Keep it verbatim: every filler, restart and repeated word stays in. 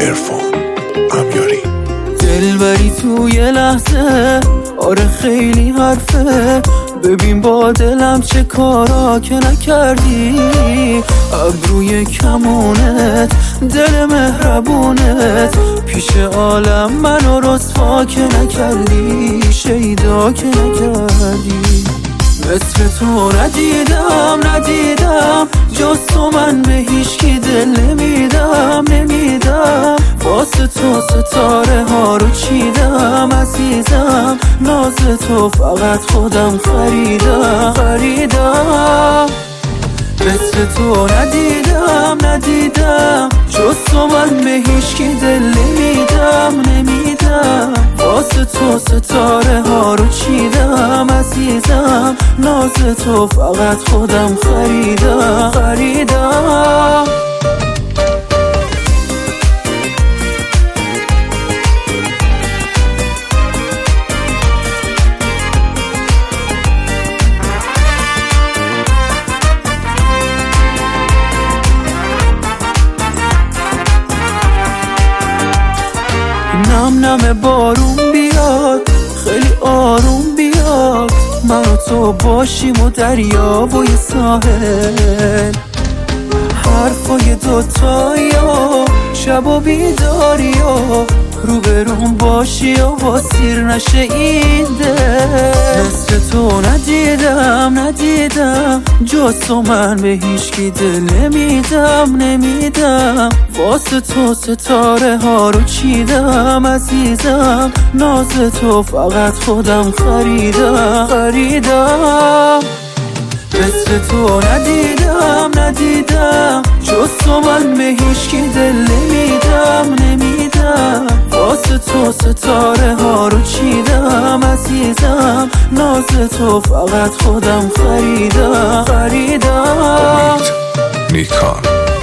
عرفان امیاری. دلبری توی لحظه، آره خیلی حرفه. ببین با دلم چه کارا که نکردی، ابروی کمونت، دل مهربونت، پیش عالم منو رسوا که نکردی، شیدا که نکردی. مثل تو ندیدم ندیدم جز تو، من به هیچکی دل نمیدم نمیدم. واسه تو ستاره ها رو چیدم عزیزم، ناز تو فقط خودم خریدم خریدم. مثل تو ندیدم ندیدم جز تو، من به هیچکی دل نمیدم نمیدم. واسه تو ستاره ها رو چیدم عزیزم، ناز تو فقط خودم خریدم خریدم. نم نم بارون بیاد، خیلی آروم بیاد، من و تو باشیم و دریا و یه ساحل. حرفای دوتایی و شب و بیداری و روبروم باشی و با سیر نشه این دل. مثل تو ندیدم ندیدم جز تو، من به هیچکی دل نمیدم نمیدم. واسه تو ستاره ها رو چیدم عزیزم، ناز تو فقط خودم خریدم خریدم. مثل تو ندیدم ندیدم جز تو، من به هیچکی دل نمیدم نمیدم. واسه تو ستاره ها رو چیدم عزیزم، ناز تو فقط خودم خریدم خریدم. امید نیکان.